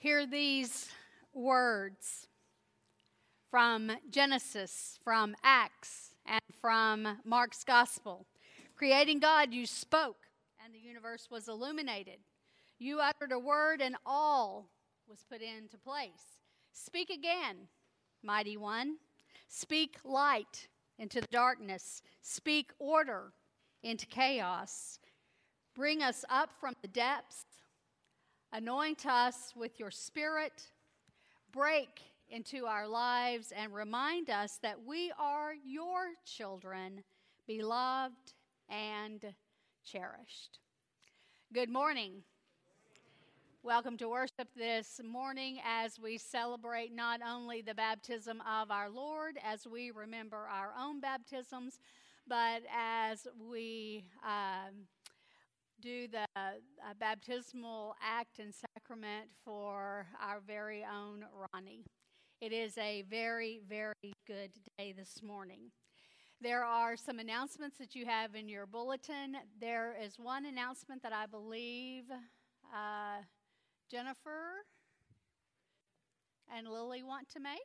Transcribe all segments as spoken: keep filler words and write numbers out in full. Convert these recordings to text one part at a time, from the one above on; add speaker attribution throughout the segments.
Speaker 1: Hear these words from Genesis, from Acts, and from Mark's Gospel. Creating God, you spoke, and the universe was illuminated. You uttered a word, and all was put into place. Speak again, mighty one. Speak light into the darkness. Speak order into chaos. Bring us up from the depths. Anoint us with your spirit. Break into our lives and remind us that we are your children, beloved and cherished. Good morning. Welcome to worship this morning as we celebrate not only the baptism of our Lord, as we remember our own baptisms, but as we um, do the uh, baptismal act and sacrament for our very own Ronnie. It is a very, very good day this morning. There are some announcements that you have in your bulletin. There is one announcement that I believe uh, Jennifer and Lily want to make.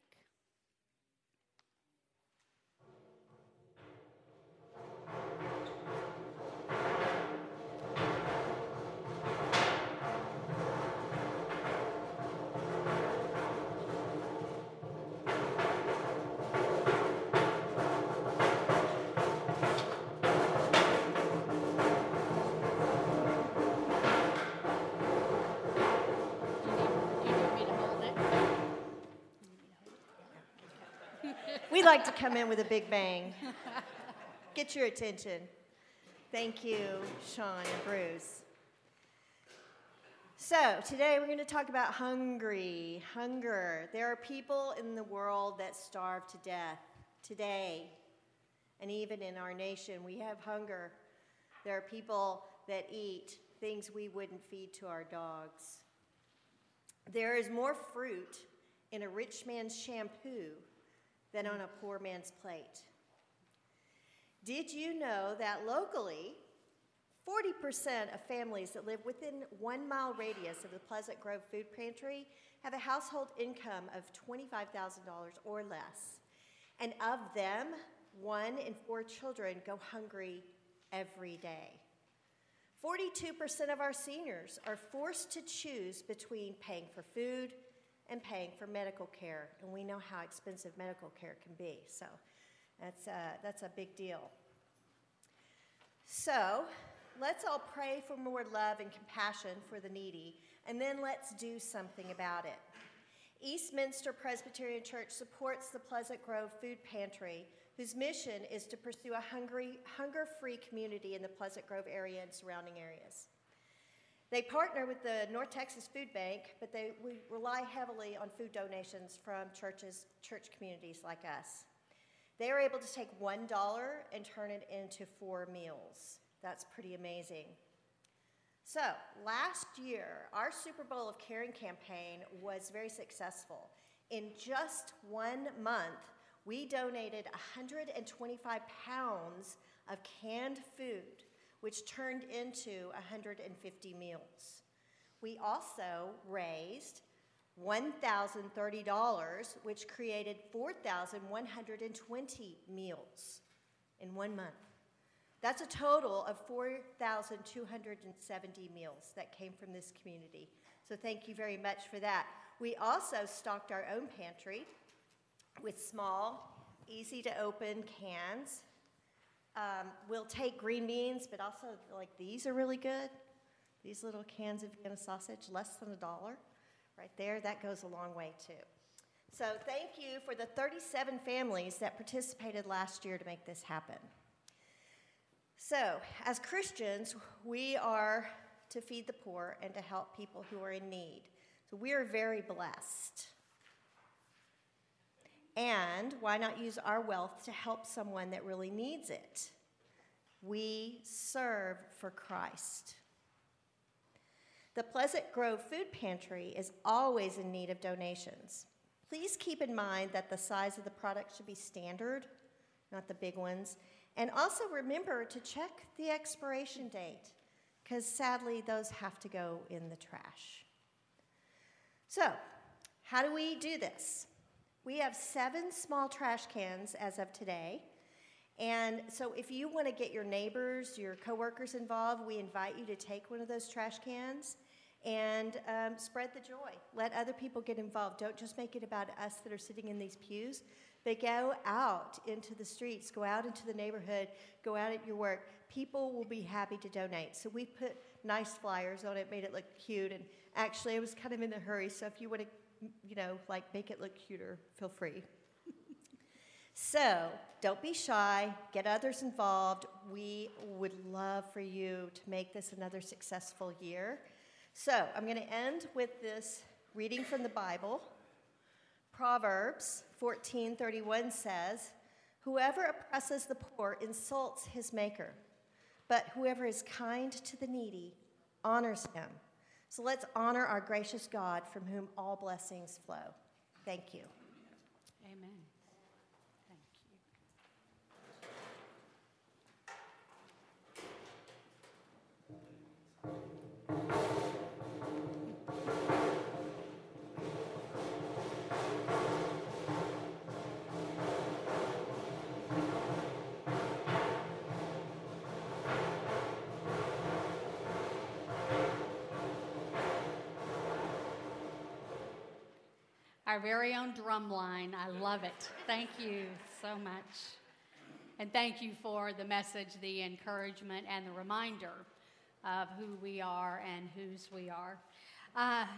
Speaker 2: We like to come in with a big bang. Get your attention. Thank you, Sean and Bruce. So, today we're going to talk about hungry, hunger. There are people in the world that starve to death today. And even in our nation, we have hunger. There are people that eat things we wouldn't feed to our dogs. There is more fruit in a rich man's shampoo than on a poor man's plate. Did you know that locally, forty percent of families that live within one mile radius of the Pleasant Grove Food Pantry have a household income of twenty-five thousand dollars or less? And of them, one in four children go hungry every day. forty-two percent of our seniors are forced to choose between paying for food and paying for medical care, and we know how expensive medical care can be, so that's a, that's a big deal. So let's all pray for more love and compassion for the needy, and then let's do something about it. Eastminster Presbyterian Church supports the Pleasant Grove Food Pantry, whose mission is to pursue a hungry, hunger-free community in the Pleasant Grove area and surrounding areas. They partner with the North Texas Food Bank, but they we rely heavily on food donations from churches, church communities like us. They are able to take one dollar and turn it into four meals. That's pretty amazing. So, last year, our Super Bowl of Caring campaign was very successful. In just one month, we donated one hundred twenty-five pounds of canned food, which turned into one hundred fifty meals. We also raised one thousand thirty dollars, which created four thousand one hundred twenty meals in one month. That's a total of four thousand two hundred seventy meals that came from this community. So thank you very much for that. We also stocked our own pantry with small, easy-to-open cans. Um, we'll take green beans, but also, like, these are really good. These little cans of Vienna sausage, less than a dollar. Right there, that goes a long way, too. So thank you for the thirty-seven families that participated last year to make this happen. So, as Christians, we are to feed the poor and to help people who are in need. So we are very blessed. And why not use our wealth to help someone that really needs it? We serve for Christ. The Pleasant Grove Food Pantry is always in need of donations. Please keep in mind that the size of the product should be standard, not the big ones. And also remember to check the expiration date, because sadly those have to go in the trash. So, how do we do this? We have seven small trash cans as of today. And so if you want to get your neighbors, your coworkers involved, we invite you to take one of those trash cans and um, spread the joy. Let other people get involved. Don't just make it about us that are sitting in these pews, but go out into the streets, go out into the neighborhood, go out at your work. People will be happy to donate. So we put nice flyers on it, made it look cute. And actually, I was kind of in a hurry, so if you want to, you know, like make it look cuter, feel free. So, don't be shy, get others involved. We would love for you to make this another successful year. So, I'm going to end with this reading from the Bible. Proverbs fourteen thirty-one says, "Whoever oppresses the poor insults his maker, but whoever is kind to the needy honors him." So let's honor our gracious God from whom all blessings flow. Thank you.
Speaker 1: Amen. Our very own drum line. I love it. Thank you so much. And thank you for the message, the encouragement, and the reminder of who we are and whose we are. Uh,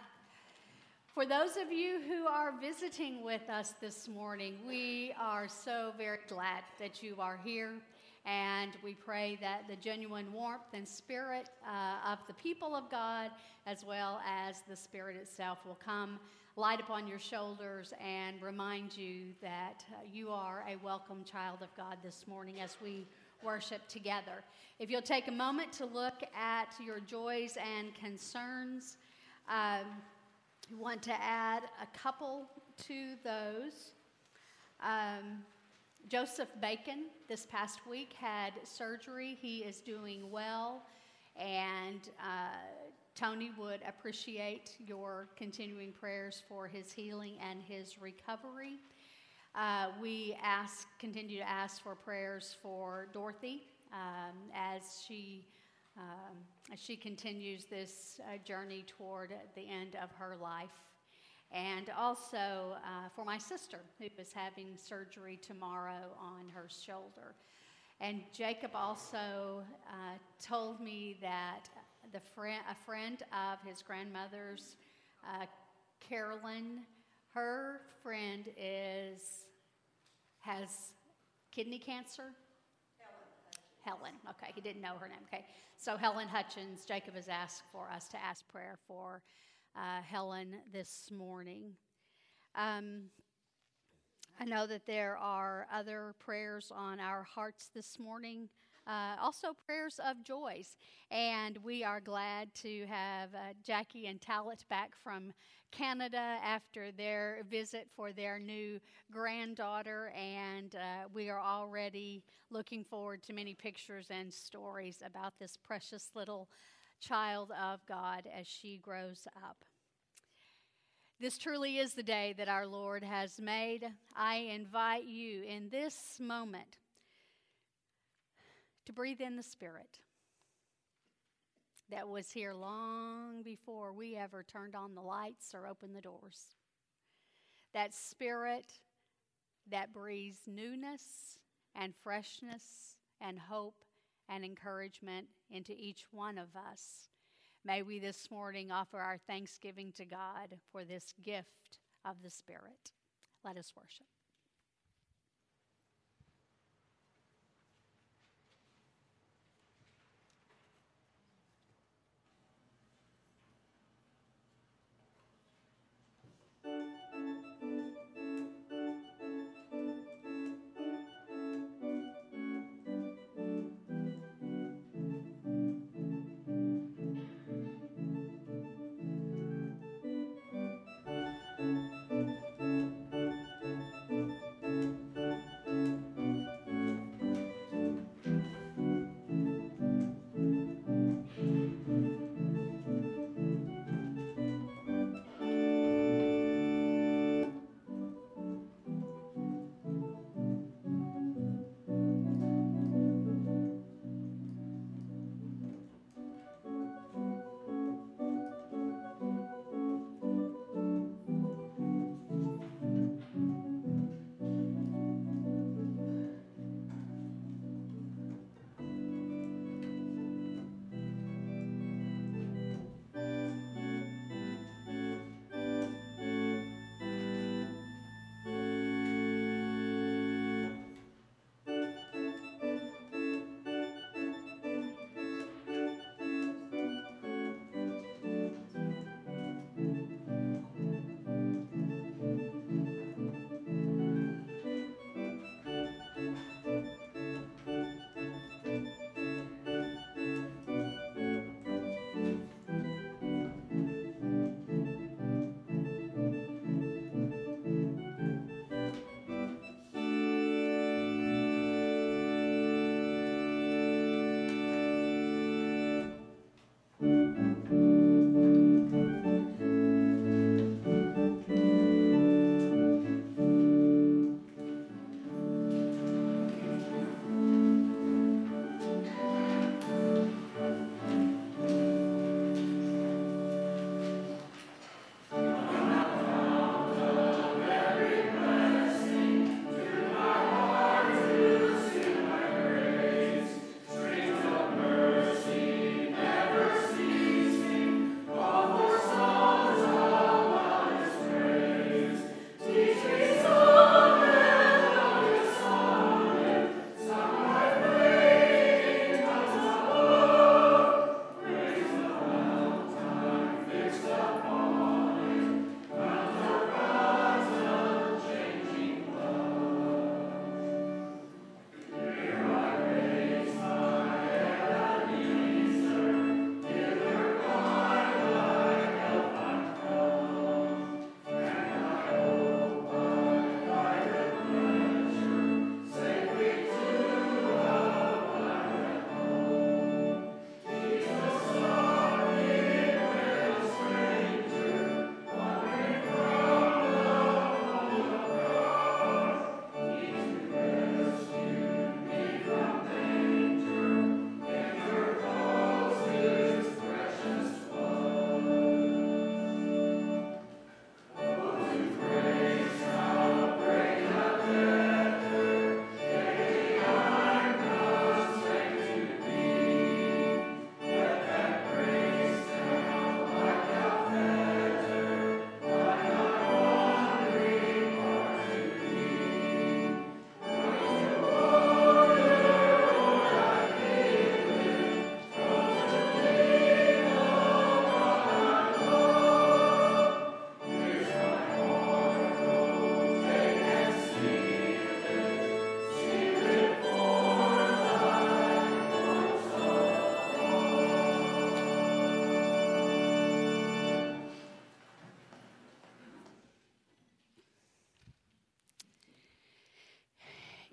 Speaker 1: for those of you who are visiting with us this morning, we are so very glad that you are here. And we pray that the genuine warmth and spirit uh, of the people of God, as well as the Spirit itself, will come light upon your shoulders and remind you that uh, you are a welcome child of God this morning as we worship together. If you'll take a moment to look at your joys and concerns, um, we want to add a couple to those. Um, Joseph Bacon this past week had surgery. He is doing well, and uh, Tony would appreciate your continuing prayers for his healing and his recovery. Uh, we ask, continue to ask for prayers for Dorothy um, as she um, as she continues this uh, journey toward the end of her life. And also uh, for my sister, who is having surgery tomorrow on her shoulder. And Jacob also uh, told me that the friend, a friend of his grandmother's, uh, Carolyn, her friend is has kidney cancer. Helen. Helen. Okay, he didn't know her name. Okay, so Helen Hutchins. Jacob has asked for us to ask prayer for Uh, Helen this morning. Um, I know that there are other prayers on our hearts this morning, uh, also prayers of joys. And we are glad to have uh, Jackie and Talit back from Canada after their visit for their new granddaughter. And uh, we are already looking forward to many pictures and stories about this precious little child of God as she grows up. This truly is the day that our Lord has made. I invite you in this moment to breathe in the Spirit that was here long before we ever turned on the lights or opened the doors. That Spirit that breathes newness and freshness and hope and encouragement into each one of us. May we this morning offer our thanksgiving to God for this gift of the Spirit. Let us worship.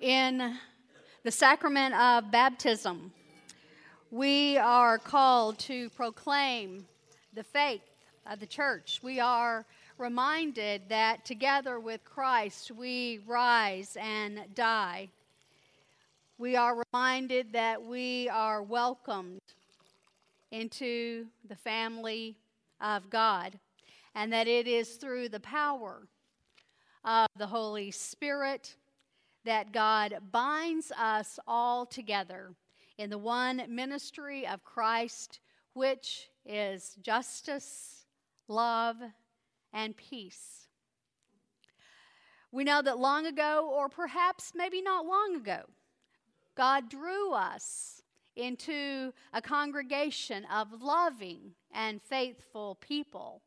Speaker 1: In the sacrament of baptism, we are called to proclaim the faith of the church. We are reminded that together with Christ we rise and die. We are reminded that we are welcomed into the family of God, and that it is through the power of the Holy Spirit that God binds us all together in the one ministry of Christ, which is justice, love, and peace. We know that long ago, or perhaps maybe not long ago, God drew us into a congregation of loving and faithful people.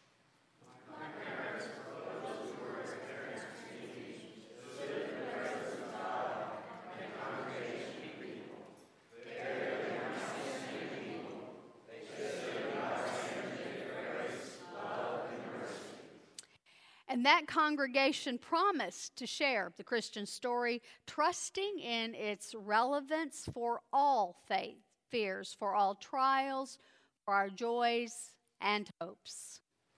Speaker 1: And that congregation promised to share the Christian story, trusting in its relevance for all faith, fears, for all trials, for our joys and hopes.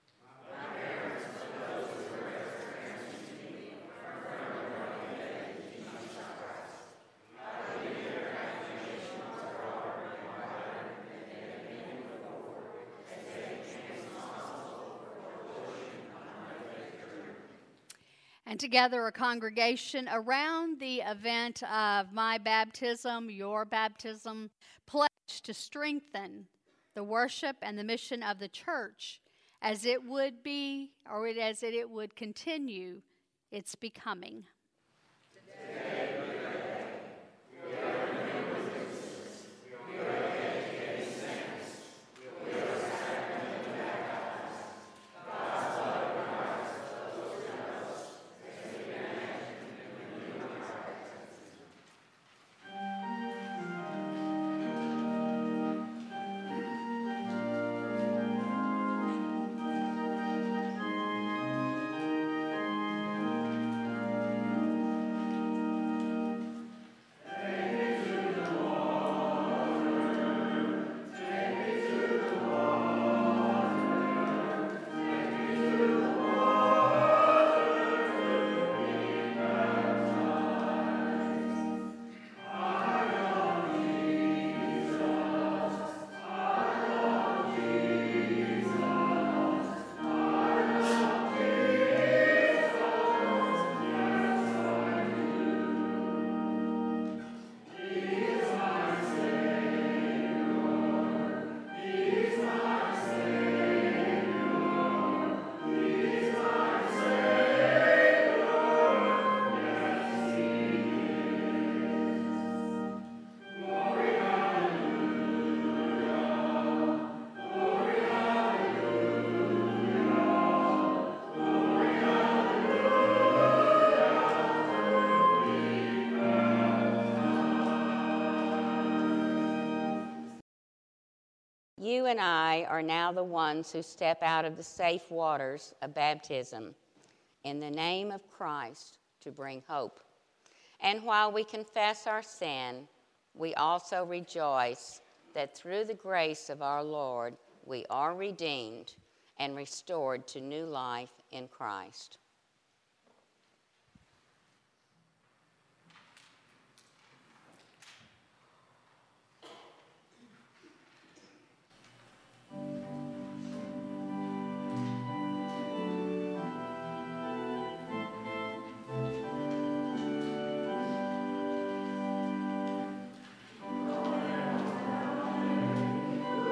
Speaker 1: And together, a congregation around the event of my baptism, your baptism, pledged to strengthen the worship and the mission of the church as it would be, or as it would continue its becoming. Today, we are new witnesses. We are dedicated saints. We are sacramental baptized. God's love and hearts flows through us.
Speaker 3: You and I are now the ones who step out of the safe waters of baptism in the name of Christ to bring hope. And while we confess our sin, we also rejoice that through the grace of our Lord, we are redeemed and restored to new life in Christ.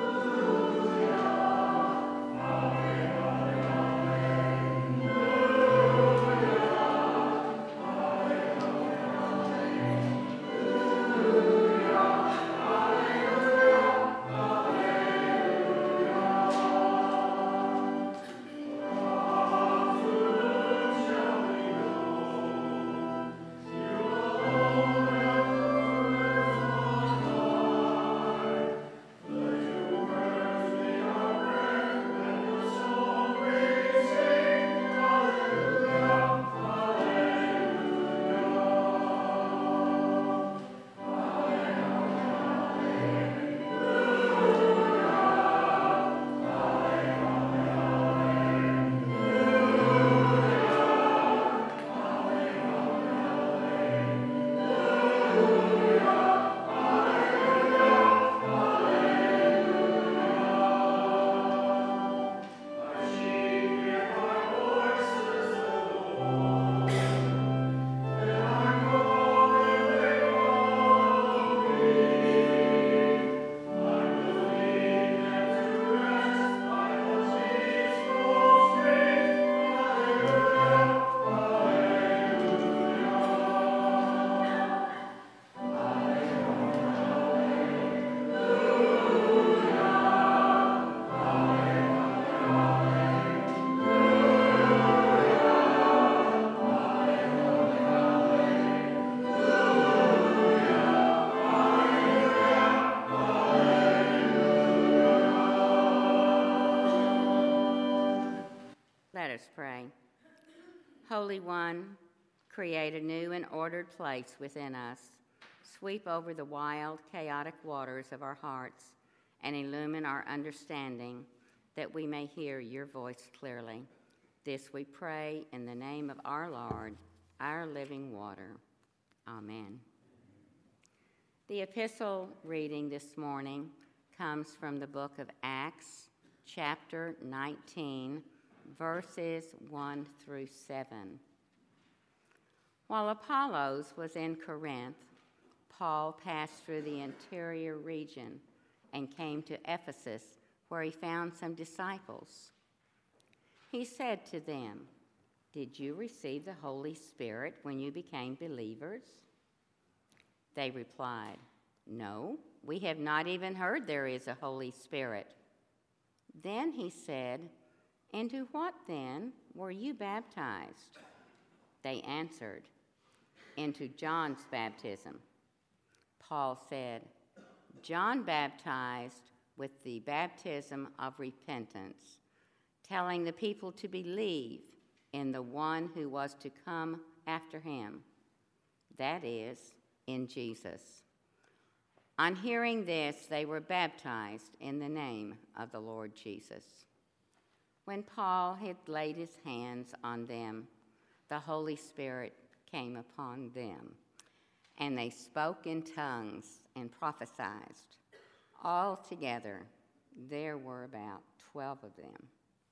Speaker 4: Amen.
Speaker 3: us pray. Holy One, create a new and ordered place within us. Sweep over the wild, chaotic waters of our hearts and illumine our understanding that we may hear your voice clearly. This we pray in the name of our Lord, our living water. Amen. The epistle reading this morning comes from the book of Acts, chapter nineteen, verses one through seven. While Apollos was in Corinth, Paul passed through the interior region and came to Ephesus, where he found some disciples. He said to them, "Did you receive the Holy Spirit when you became believers?" They replied, "No, we have not even heard there is a Holy Spirit." Then he said, "Into what then were you baptized?" They answered, "Into John's baptism." Paul said, "John baptized with the baptism of repentance, telling the people to believe in the one who was to come after him, that is, in Jesus." On hearing this, they were baptized in the name of the Lord Jesus. When Paul had laid his hands on them, the Holy Spirit came upon them, and they spoke in tongues and prophesied. Altogether, there were about twelve of them.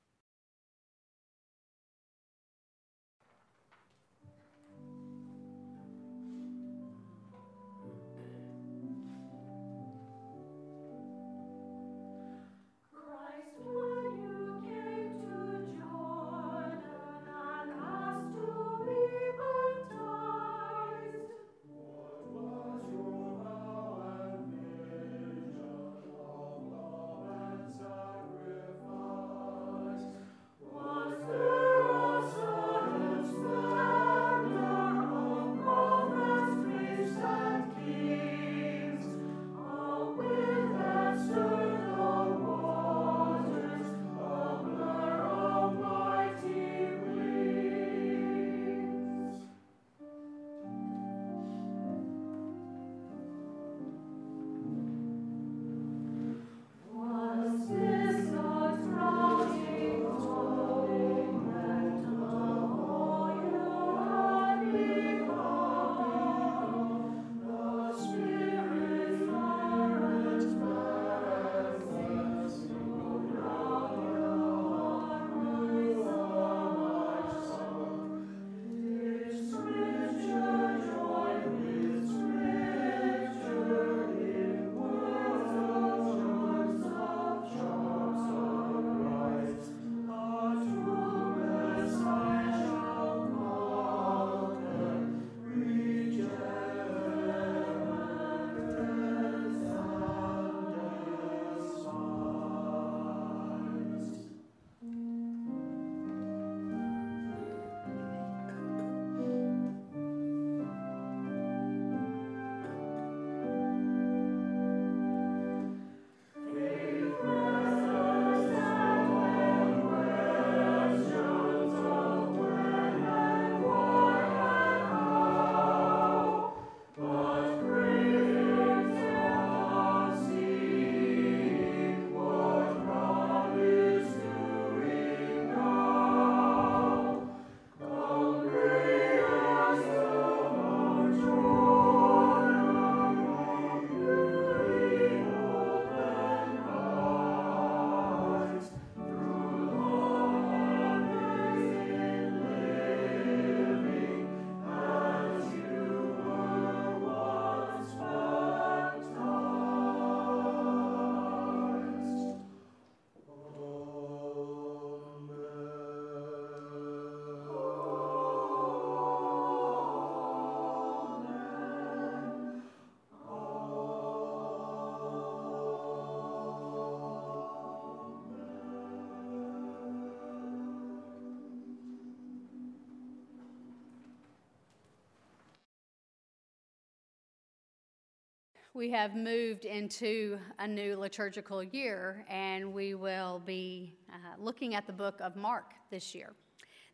Speaker 1: We have moved into a new liturgical year, and we will be uh, looking at the book of Mark this year.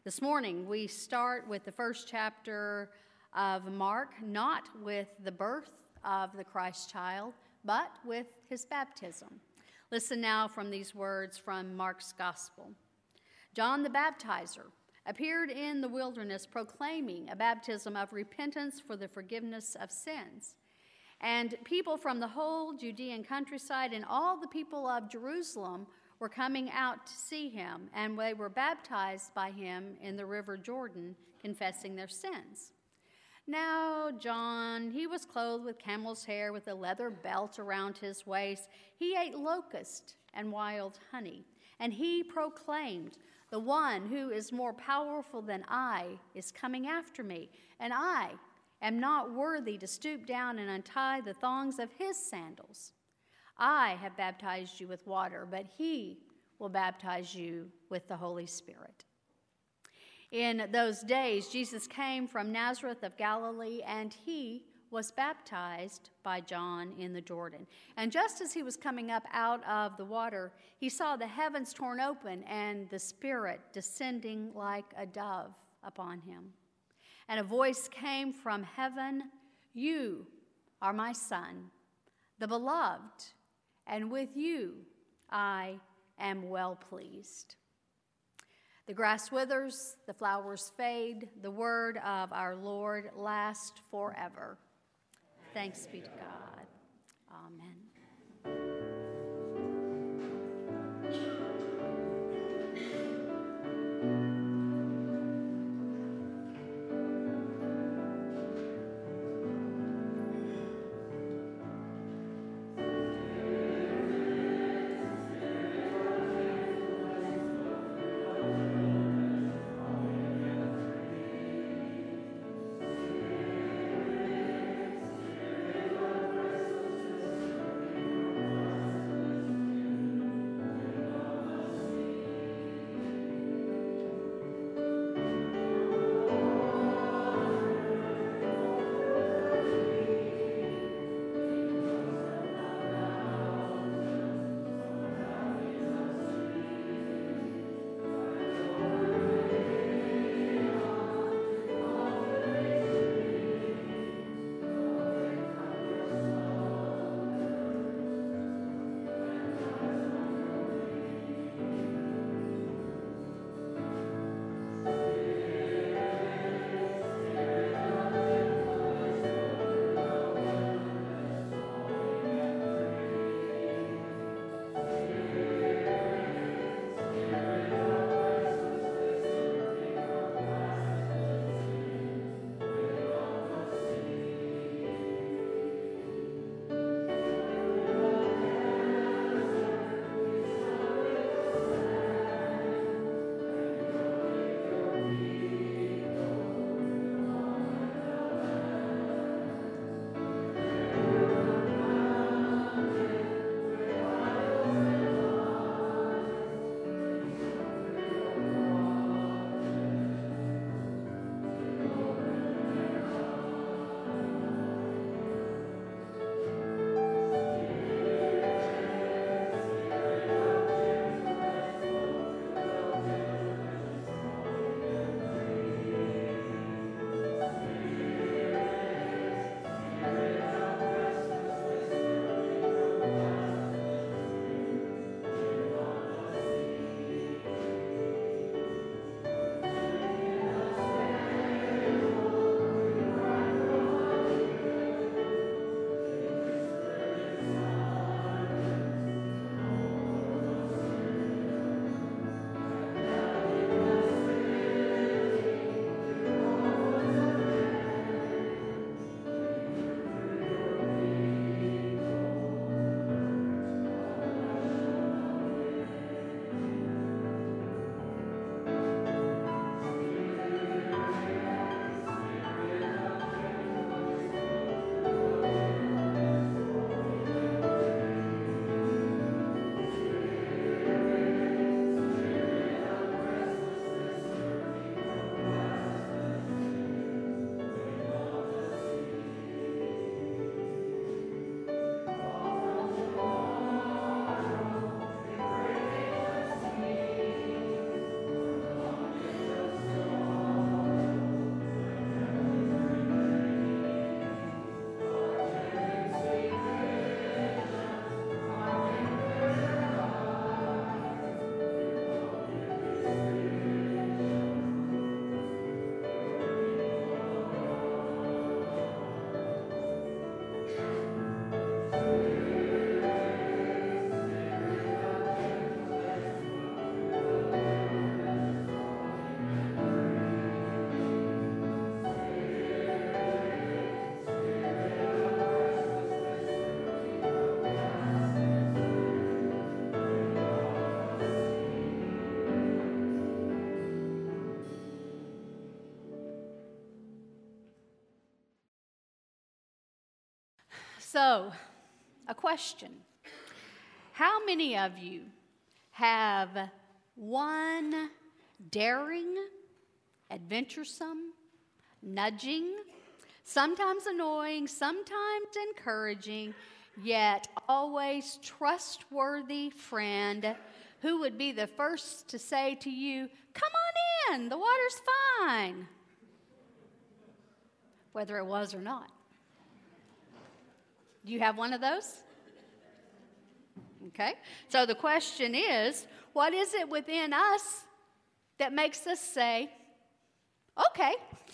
Speaker 1: This morning, we start with the first chapter of Mark, not with the birth of the Christ child, but with his baptism. Listen now from these words from Mark's Gospel. John the Baptizer appeared in the wilderness proclaiming a baptism of repentance for the forgiveness of sins. And people from the whole Judean countryside and all the people of Jerusalem were coming out to see him, and they were baptized by him in the river Jordan, confessing their sins. Now John, he was clothed with camel's hair with a leather belt around his waist. He ate locust and wild honey, and he proclaimed, "The one who is more powerful than I is coming after me, and I am not worthy to stoop down and untie the thongs of his sandals. I have baptized you with water, but he will baptize you with the Holy Spirit." In those days, Jesus came from Nazareth of Galilee, and he was baptized by John in the Jordan. And just as he was coming up out of the water, he saw the heavens torn open and the Spirit descending like a dove upon him. And a voice came from heaven, "You are my Son, the beloved, and with you I am well pleased." The grass withers, the flowers fade, the word of our Lord lasts forever. Thanks be to God. Amen. So, a question. How many of you have one daring, adventuresome, nudging, sometimes annoying, sometimes encouraging, yet always trustworthy friend who would be the first to say to you, "Come on in, the water's fine," whether it was or not? Do you have one of those? Okay, so the question is, what is it within us that makes us say, okay?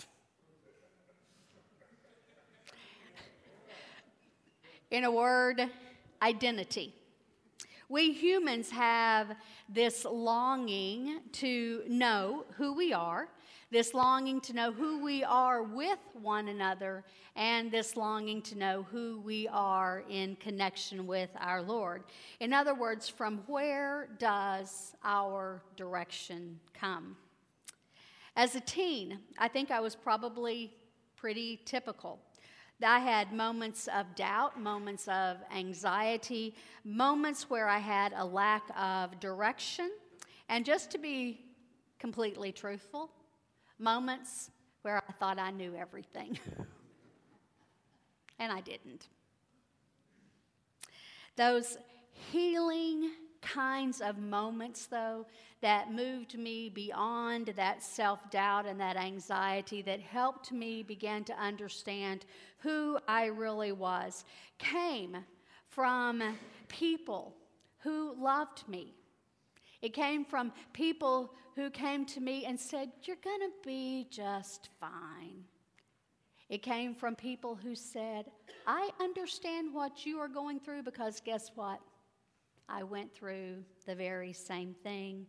Speaker 1: In a word, identity. We humans have this longing to know who we are, this longing to know who we are with one another, and this longing to know who we are in connection with our Lord. In other words, from where does our direction come? As a teen, I think I was probably pretty typical. I had moments of doubt, moments of anxiety, moments where I had a lack of direction, and just to be completely truthful, moments where I thought I knew everything. And I didn't. Those healing kinds of moments, though, that moved me beyond that self-doubt and that anxiety, that helped me begin to understand who I really was, came from people who loved me. It came from people who came to me and said, "You're going to be just fine." It came from people who said, "I understand what you are going through because guess what? I went through the very same thing."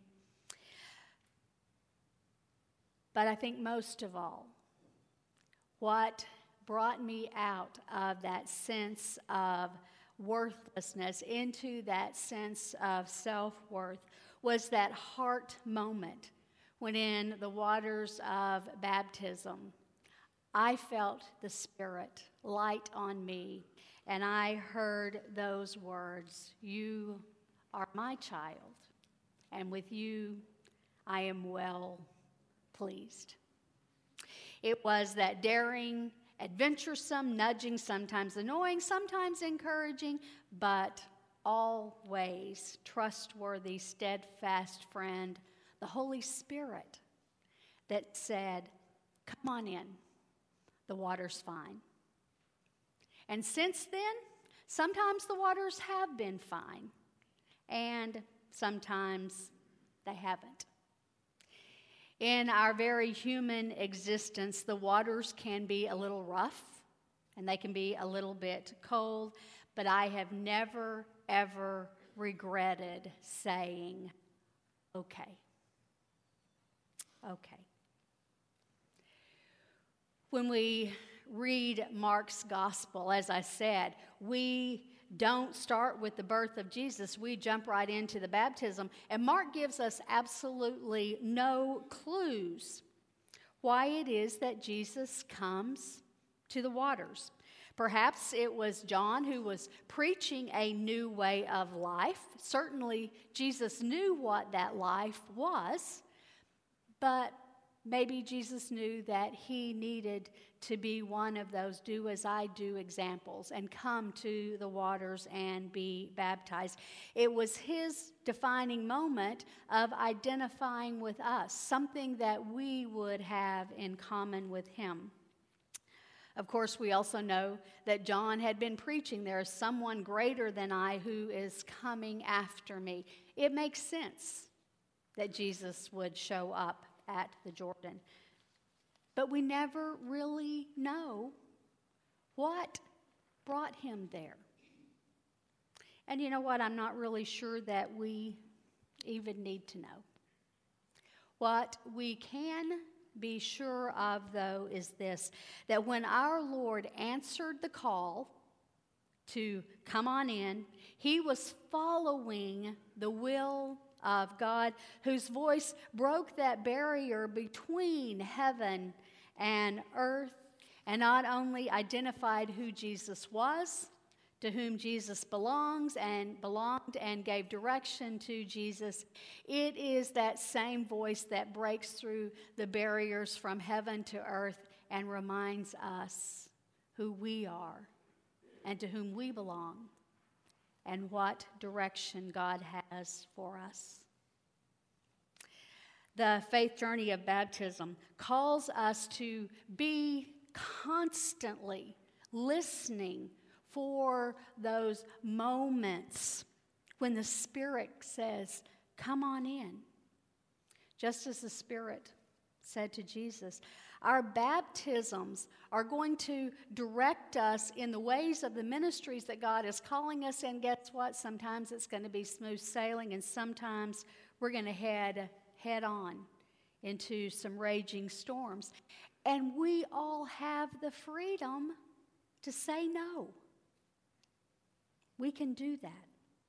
Speaker 1: But I think most of all, what brought me out of that sense of worthlessness into that sense of self-worth was that heart moment when in the waters of baptism, I felt the Spirit light on me, and I heard those words, "You are my child, and with you I am well pleased." It was that daring, adventuresome, nudging, sometimes annoying, sometimes encouraging, but always trustworthy, steadfast friend, the Holy Spirit, that said, "Come on in. The water's fine." And since then, sometimes the waters have been fine, and sometimes they haven't. In our very human existence, the waters can be a little rough, and they can be a little bit cold, but I have never, ever regretted saying, "Okay, okay." When we read Mark's gospel, as I said, we don't start with the birth of Jesus. We jump right into the baptism. And Mark gives us absolutely no clues why it is that Jesus comes to the waters. Perhaps it was John who was preaching a new way of life. Certainly, Jesus knew what that life was, but maybe Jesus knew that he needed to be one of those do as I do examples and come to the waters and be baptized. It was his defining moment of identifying with us, something that we would have in common with him. Of course, we also know that John had been preaching, "There is someone greater than I who is coming after me." It makes sense that Jesus would show up at the Jordan. But we never really know what brought him there. And you know what? I'm not really sure that we even need to know. What we can be sure of, though, is this, that when our Lord answered the call to come on in, he was following the will of God, whose voice broke that barrier between heaven and earth, and not only identified who Jesus was, to whom Jesus belongs and belonged and gave direction to Jesus, it is that same voice that breaks through the barriers from heaven to earth and reminds us who we are and to whom we belong and what direction God has for us. The faith journey of baptism calls us to be constantly listening for those moments when the Spirit says, "Come on in." Just as the Spirit said to Jesus, our baptisms are going to direct us in the ways of the ministries that God is calling us in. Guess what? Sometimes it's going to be smooth sailing, and sometimes we're going to head head on into some raging storms. And we all have the freedom to say no. We can do that.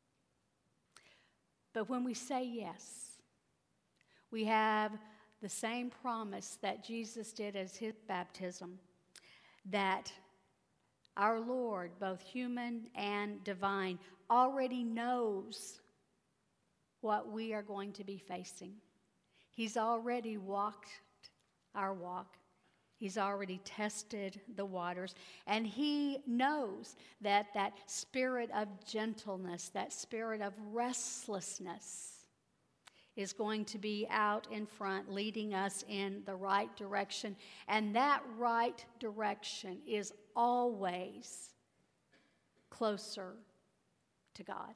Speaker 1: But when we say yes, we have the same promise that Jesus did as his baptism, that our Lord, both human and divine, already knows what we are going to be facing. He's already walked our walk. He's already tested the waters, and he knows that that spirit of gentleness, that spirit of restlessness is going to be out in front, leading us in the right direction. And that right direction is always closer to God.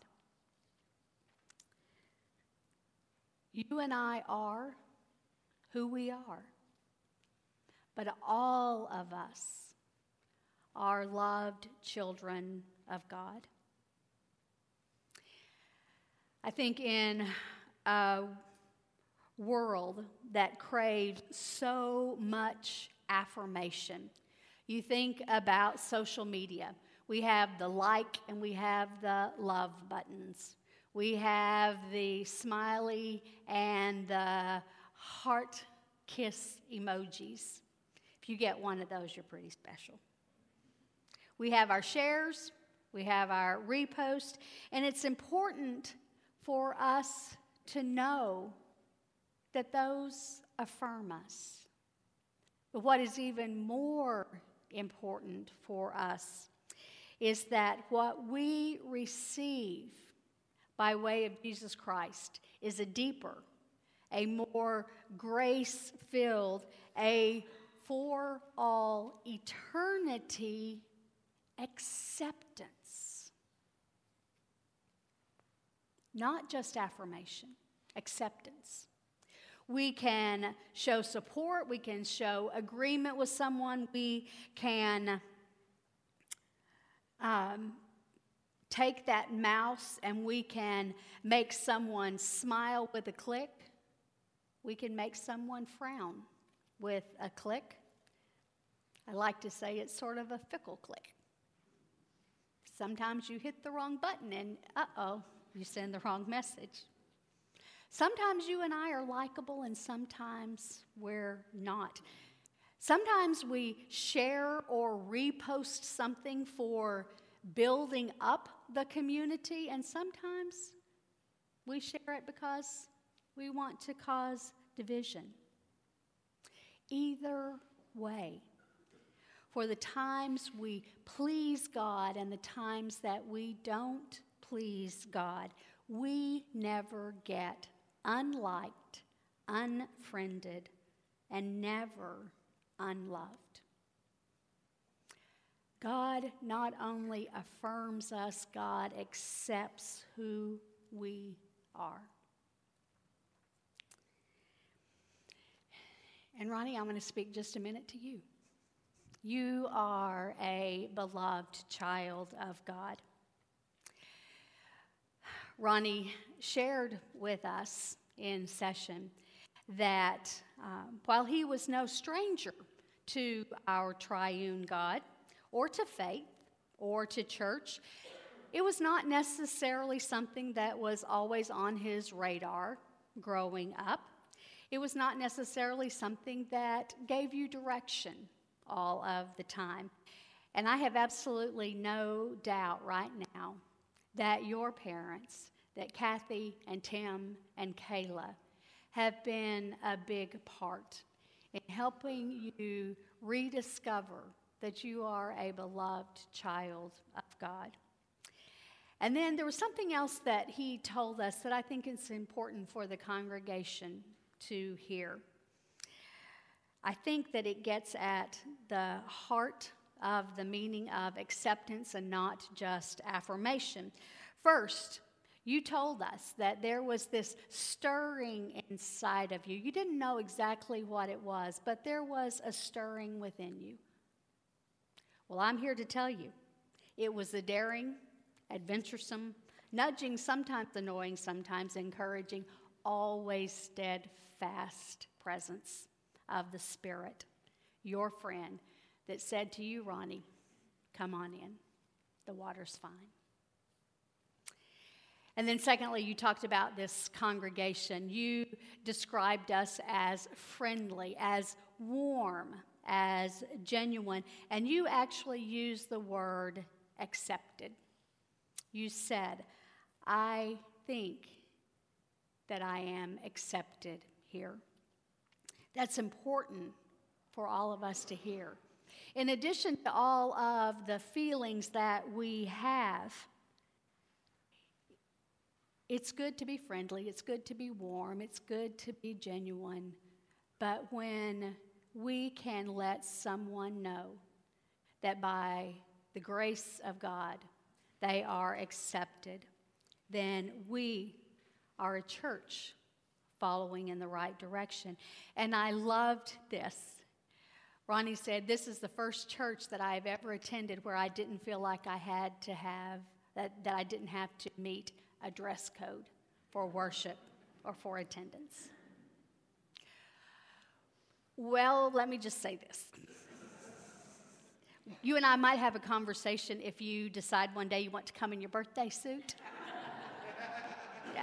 Speaker 1: You and I are who we are. But all of us are loved children of God. I think in a world that craves so much affirmation, you think about social media. We have the like and we have the love buttons. We have the smiley and the heart kiss emojis. If you get one of those, you're pretty special. We have our shares, we have our repost, and it's important for us to know that those affirm us. But what is even more important for us is that what we receive by way of Jesus Christ is a deeper, a more grace-filled, a for all eternity acceptance. Not just affirmation, acceptance. We can show support, we can show agreement with someone, we can um, take that mouse and we can make someone smile with a click. We can make someone frown with a click. I like to say it's sort of a fickle click. Sometimes you hit the wrong button and uh-oh, you send the wrong message. Sometimes you and I are likable and sometimes we're not. Sometimes we share or repost something for building up the community, and sometimes we share it because we want to cause division. Either way, for the times we please God and the times that we don't please God, we never get unliked, unfriended, and never unloved. God not only affirms us, God accepts who we are. And Ronnie, I'm going to speak just a minute to you. You are a beloved child of God. Ronnie shared with us in session that um, while he was no stranger to our triune God, or to faith, or to church, it was not necessarily something that was always on his radar growing up. It was not necessarily something that gave you direction all of the time. And I have absolutely no doubt right now that your parents, that Kathy and Tim and Kayla, have been a big part in helping you rediscover that you are a beloved child of God. And then there was something else that he told us that I think is important for the congregation to hear. I think that it gets at the heart of the meaning of acceptance and not just affirmation. First, you told us that there was this stirring inside of you. You didn't know exactly what it was, but there was a stirring within you. Well, I'm here to tell you, it was a daring, adventuresome, nudging, sometimes annoying, sometimes encouraging, always steadfast presence of the Spirit, your friend, that said to you, Ronnie, come on in. The water's fine. And then secondly, you talked about this congregation. You described us as friendly, as warm, as genuine, and you actually used the word accepted. You said, I think that I am accepted here. That's important for all of us to hear. In addition to all of the feelings that we have, it's good to be friendly, it's good to be warm, it's good to be genuine, but when we can let someone know that by the grace of God they are accepted, then we are a church following in the right direction. And I loved this. Ronnie said, this is the first church that I've ever attended where I didn't feel like I had to have, that, that I didn't have to meet a dress code for worship or for attendance. Well, let me just say this. You and I might have a conversation if you decide one day you want to come in your birthday suit. Yeah.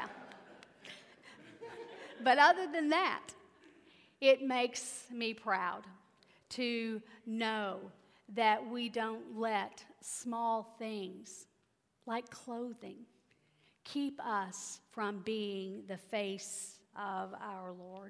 Speaker 1: But other than that, it makes me proud to know that we don't let small things like clothing keep us from being the face of our Lord.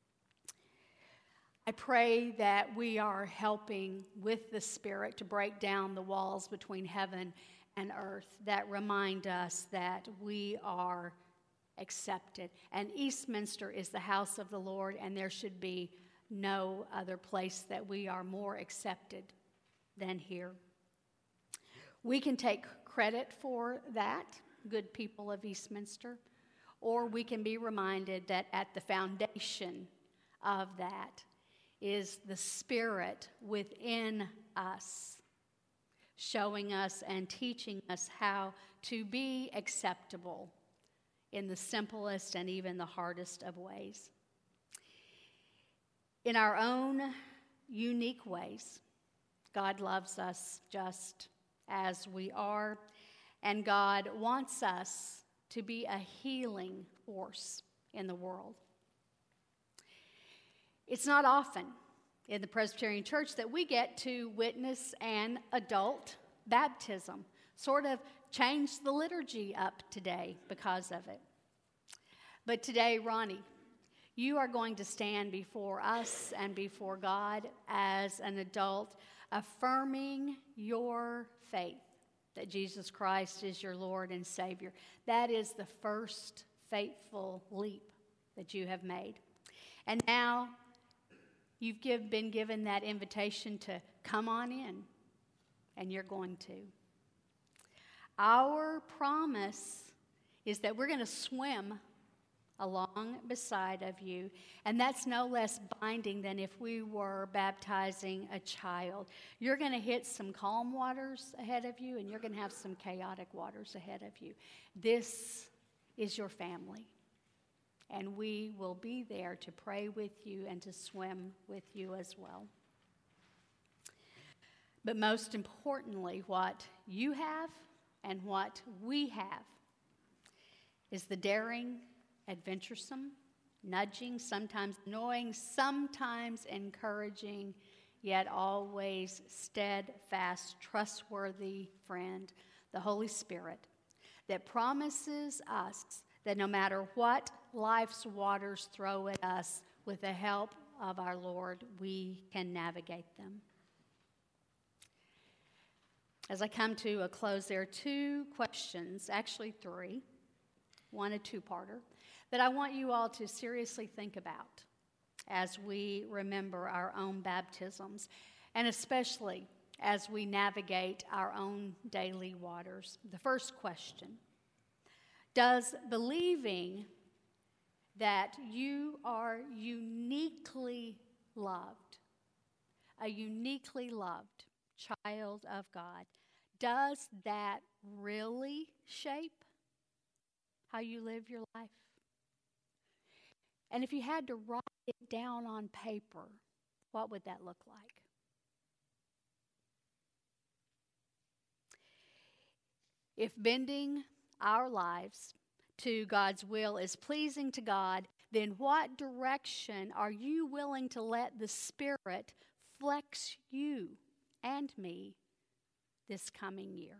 Speaker 1: I pray that we are helping with the Spirit to break down the walls between heaven and earth that remind us that we are accepted. And Eastminster is the house of the Lord, and there should be no other place that we are more accepted than here. We can take credit for that, good people of Eastminster, or we can be reminded that at the foundation of that is the Spirit within us, showing us and teaching us how to be acceptable in the simplest and even the hardest of ways. In our own unique ways, God loves us just as we are, and God wants us to be a healing force in the world. It's not often in the Presbyterian Church that we get to witness an adult baptism, sort of change the liturgy up today because of it. But today, Ronnie, you are going to stand before us and before God as an adult, affirming your faith that Jesus Christ is your Lord and Savior. That is the first faithful leap that you have made. And now you've give, been given that invitation to come on in, and you're going to. Our promise is that we're going to swim along beside of you, and that's no less binding than if we were baptizing a child. You're going to hit some calm waters ahead of you, and you're going to have some chaotic waters ahead of you. This is your family, and we will be there to pray with you and to swim with you as well. But most importantly, what you have and what we have is the daring, adventuresome, nudging, sometimes annoying, sometimes encouraging, yet always steadfast, trustworthy friend, the Holy Spirit, that promises us that no matter what life's waters throw at us, with the help of our Lord, we can navigate them. As I come to a close, there are two questions, actually three, one a two-parter, that I want you all to seriously think about as we remember our own baptisms, and especially as we navigate our own daily waters. The first question: does believing that you are uniquely loved, a uniquely loved child of God, does that really shape how you live your life? And if you had to write it down on paper, what would that look like? If bending our lives to God's will is pleasing to God, then what direction are you willing to let the Spirit flex you and me this coming year?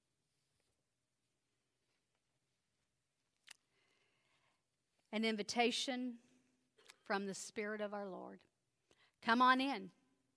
Speaker 1: An invitation from the Spirit of our Lord. Come on in.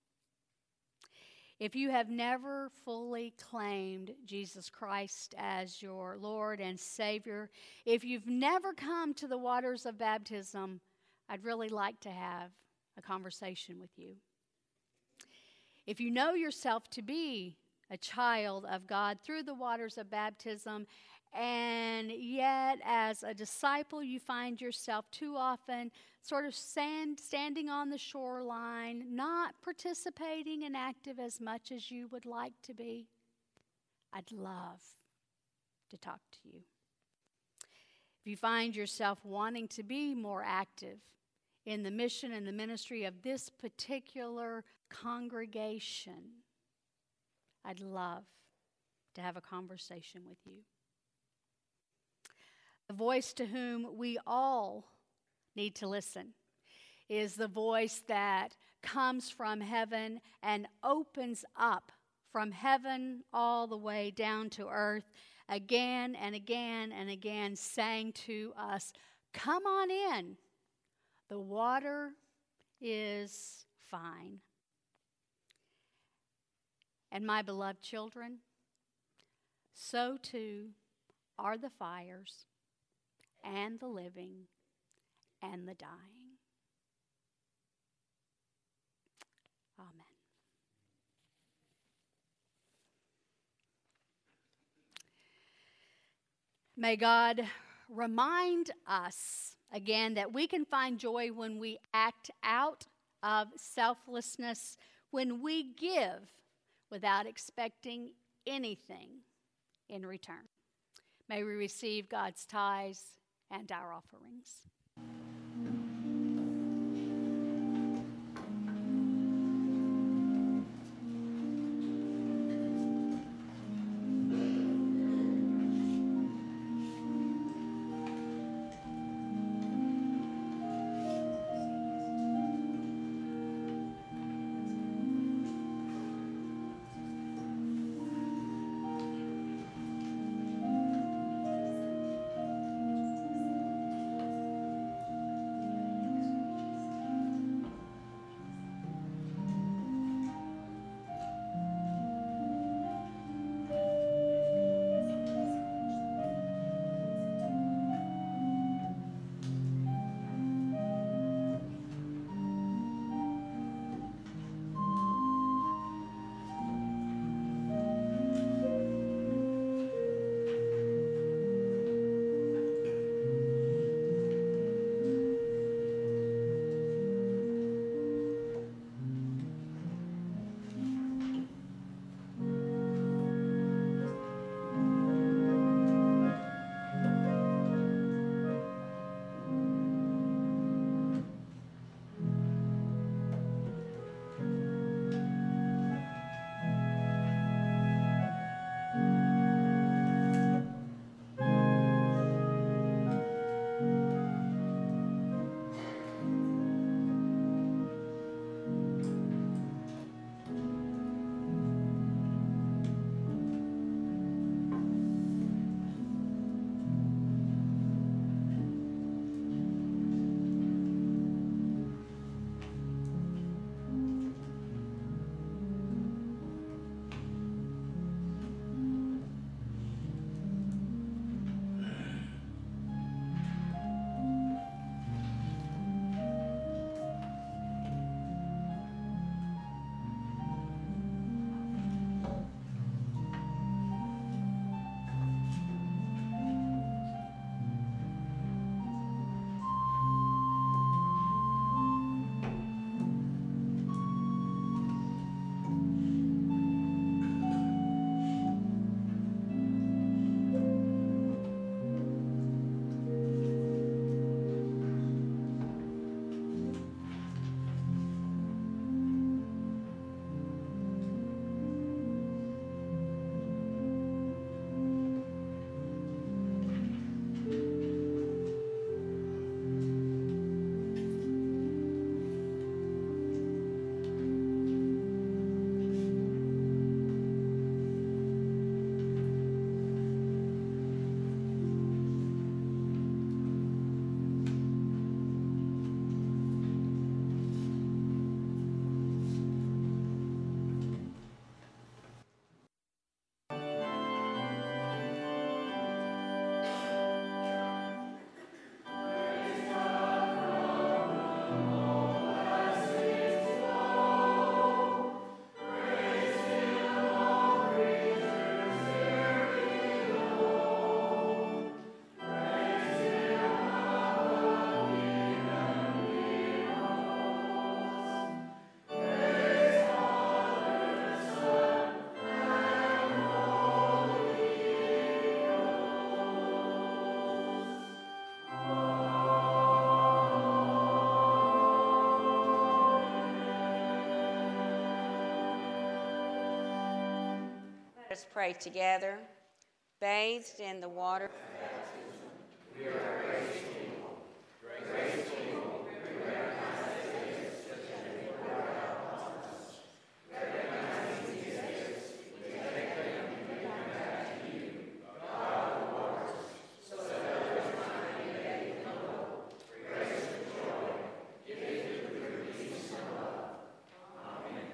Speaker 1: If you have never fully claimed Jesus Christ as your Lord and Savior, if you've never come to the waters of baptism, I'd really like to have a conversation with you. If you know yourself to be a child of God through the waters of baptism, and yet as a disciple you find yourself too often sort of stand, standing on the shoreline, not participating and active as much as you would like to be, I'd love to talk to you. If you find yourself wanting to be more active in the mission and the ministry of this particular congregation, I'd love to have a conversation with you. The voice to whom we all need to listen is the voice that comes from heaven and opens up from heaven all the way down to earth, again and again and again, saying to us, come on in. The water is fine. And my beloved children, so too are the fires and the living and the dying. Amen. May God remind us again that we can find joy when we act out of selflessness, when we give without expecting anything in return. May we receive God's tithes and our offerings.
Speaker 3: Let's pray together. Bathed in the water. We are gracious people. Gracious people. We recognize this, and we pour out on us. Recognizing this, we take them and give them back to you, God of the waters, so that others might be made whole. Grace and joy, gifted through peace and love. Amen.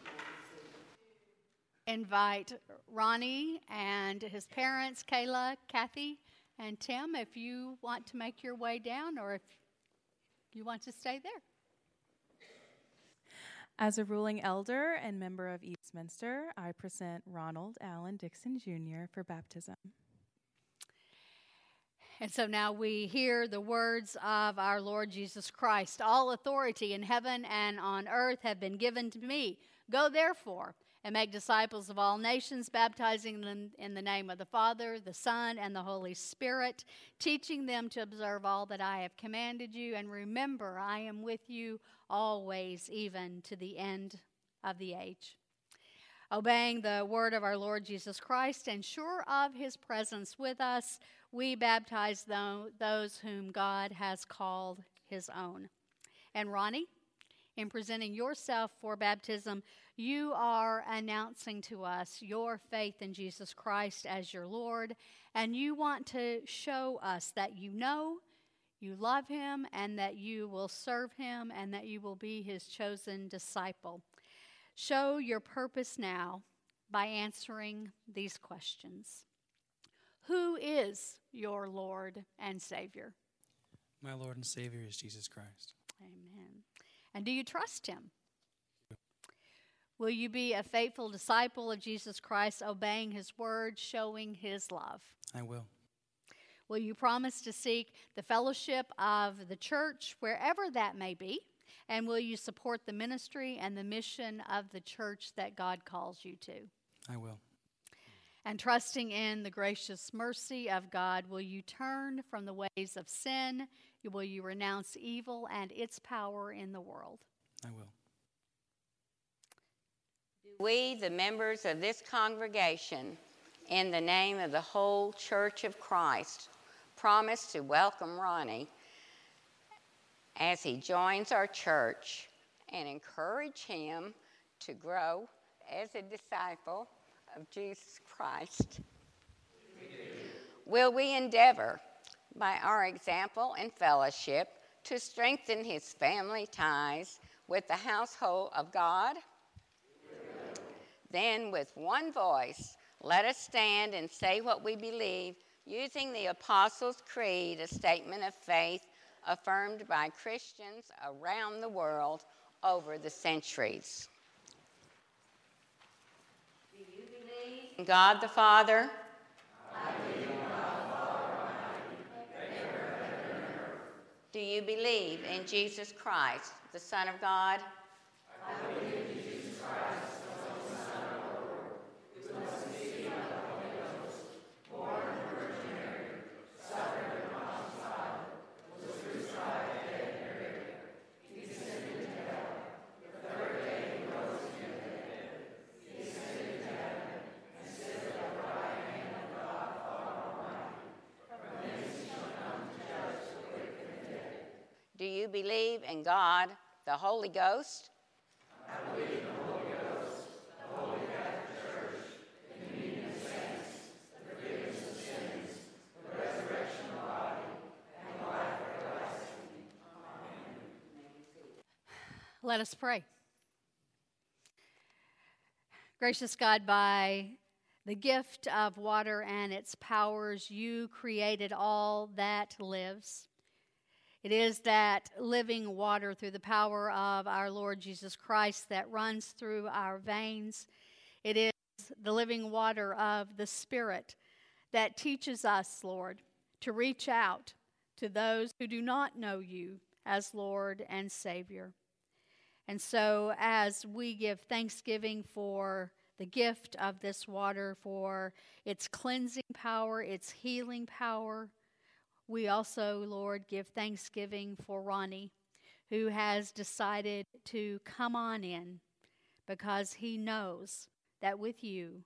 Speaker 1: Invite Ronnie and his parents, Kayla, Kathy, and Tim, if you want to make your way down or if you want to stay there.
Speaker 4: As a ruling elder and member of Eastminster, I present Ronald Allen Dixon Junior for baptism.
Speaker 1: And so now we hear the words of our Lord Jesus Christ. All authority in heaven and on earth have been given to me. Go therefore and make disciples of all nations, baptizing them in the name of the Father, the Son, and the Holy Spirit, teaching them to observe all that I have commanded you. And remember, I am with you always, even to the end of the age. Obeying the word of our Lord Jesus Christ and sure of his presence with us, we baptize those whom God has called his own. And Ronnie, in presenting yourself for baptism, you are announcing to us your faith in Jesus Christ as your Lord, and you want to show us that you know, you love him, and that you will serve him, and that you will be his chosen disciple. Show your purpose now by answering these questions. Who is your Lord and Savior?
Speaker 5: My Lord and Savior is Jesus Christ.
Speaker 1: Amen. And do you trust him? Will you be a faithful disciple of Jesus Christ, obeying his word, showing his love?
Speaker 5: I will.
Speaker 1: Will you promise to seek the fellowship of the church, wherever that may be? And will you support the ministry and the mission of the church that God calls you to?
Speaker 5: I will.
Speaker 1: And trusting in the gracious mercy of God, will you turn from the ways of sin? Will you renounce evil and its power in the world?
Speaker 5: I will.
Speaker 3: We, the members of this congregation, in the name of the whole Church of Christ, promise to welcome Ronnie as he joins our church and encourage him to grow as a disciple of Jesus Christ. Will we endeavor, by our example and fellowship, to strengthen his family ties with the household of God? Then, with one voice, let us stand and say what we believe, using the Apostles' Creed, a statement of faith affirmed by Christians around the world over the centuries. Do you believe in God the Father? I believe in God the Father Almighty, maker of heaven and earth. Do you believe in Jesus Christ, the Son of God? I believe in Jesus Christ. Do you believe in God, the Holy Ghost? I believe in the Holy Ghost, the Holy Catholic Church, the communion of saints, the forgiveness of sins, the resurrection of the body, and the life everlasting. Amen.
Speaker 1: Let us pray. Gracious God, by the gift of water and its powers, you created all that lives. It is that living water through the power of our Lord Jesus Christ that runs through our veins. It is the living water of the Spirit that teaches us, Lord, to reach out to those who do not know you as Lord and Savior. And so as we give thanksgiving for the gift of this water, for its cleansing power, its healing power, we also, Lord, give thanksgiving for Ronnie, who has decided to come on in because he knows that with you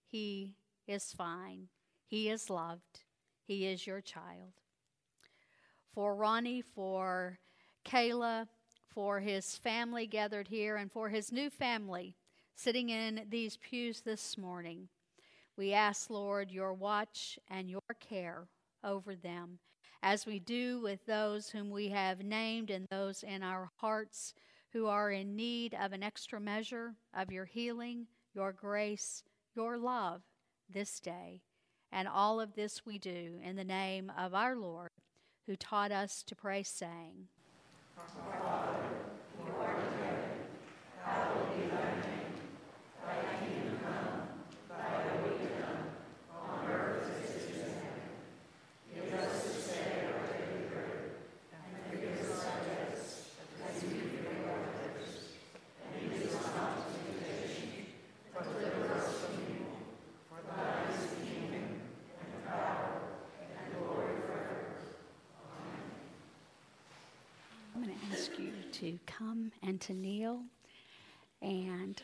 Speaker 1: he is fine. He is loved. He is your child. For Ronnie, for Kayla, for his family gathered here, and for his new family sitting in these pews this morning, we ask, Lord, your watch and your care over them, as we do with those whom we have named and those in our hearts who are in need of an extra measure of your healing, your grace, your love this day. And all of this we do in the name of our Lord, who taught us to pray, saying, Our Father, who art in heaven, hallowed be thy name. Thy kingdom come, thy will be done, on earth as it is in heaven. Give us this day our daily bread, and forgive us our debts, as we forgive our debtors. And lead us not into temptation, but deliver us from evil. For thine is the kingdom, and the power, and the glory forever. Amen. I'm going to ask you to come and to kneel. And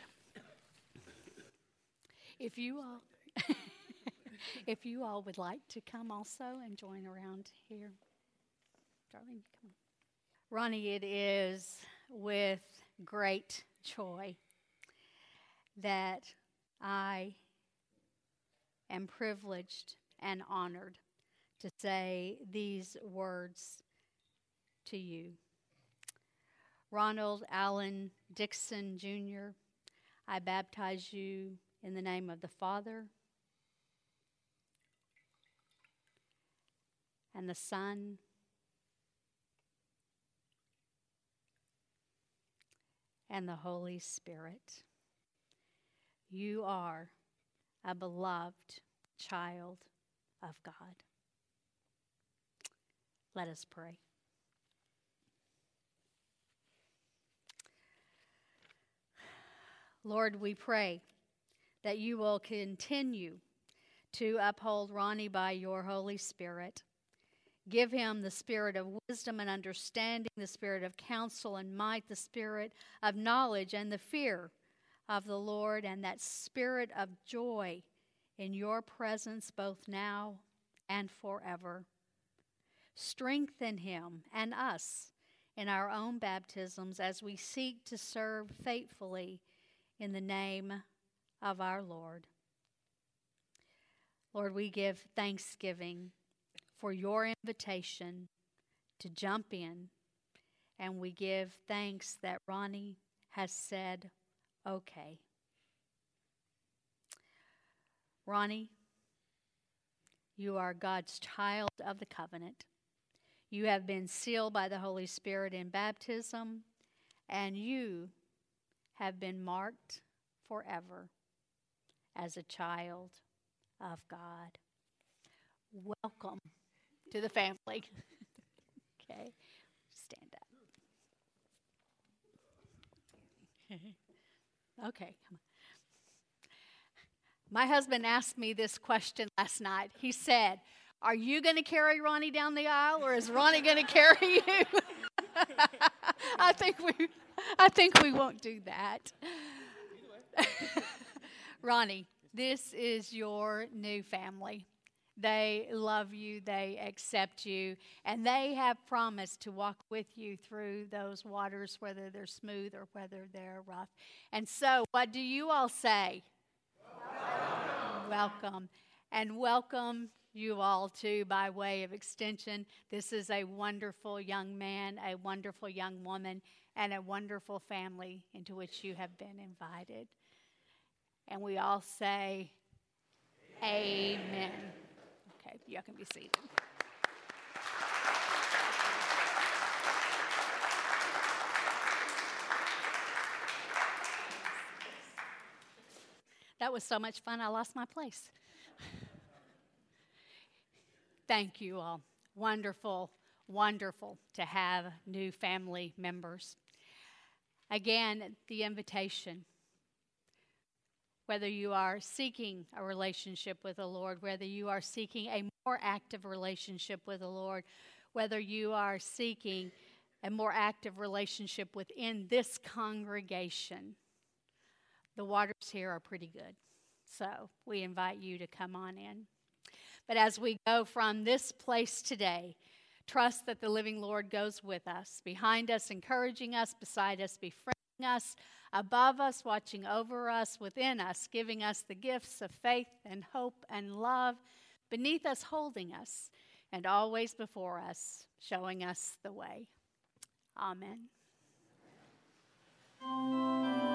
Speaker 1: if you all if you all would like to come also and join around here. Darlene, come on. Ronnie, it is with great joy that I am privileged and honored to say these words to you. Ronald Allen Dixon, Junior, I baptize you in the name of the Father and the Son and the Holy Spirit. You are a beloved child of God. Let us pray. Lord, we pray that you will continue to uphold Ronnie by your Holy Spirit. Give him the spirit of wisdom and understanding, the spirit of counsel and might, the spirit of knowledge and the fear of the Lord, and that spirit of joy in your presence both now and forever. Strengthen him and us in our own baptisms as we seek to serve faithfully in the name of our Lord. Lord, we give thanksgiving for your invitation to jump in, and we give thanks that Ronnie has said, okay. Ronnie, you are God's child of the covenant. You have been sealed by the Holy Spirit in baptism, and you have been marked forever as a child of God. Welcome to the family. Okay, stand up. Okay, come on. My husband asked me this question last night. He said, are you going to carry Ronnie down the aisle, or is Ronnie going to carry you? I think we I think we won't do that. Ronnie, this is your new family. They love you, they accept you, and they have promised to walk with you through those waters, whether they're smooth or whether they're rough. And so, what do you all say? Welcome. Welcome. And welcome you all too, by way of extension. This is a wonderful young man, a wonderful young woman, and a wonderful family into which you have been invited. And we all say, Amen. Amen. Okay, y'all can be seated. That was so much fun, I lost my place. Thank you all. Wonderful, wonderful to have new family members. Again, the invitation. Whether you are seeking a relationship with the Lord, whether you are seeking a more active relationship with the Lord, whether you are seeking a more active relationship within this congregation, the waters here are pretty good. So we invite you to come on in. But as we go from this place today, trust that the living Lord goes with us, behind us, encouraging us, beside us, befriending us, above us, watching over us, within us, giving us the gifts of faith and hope and love, beneath us, holding us, and always before us, showing us the way. Amen.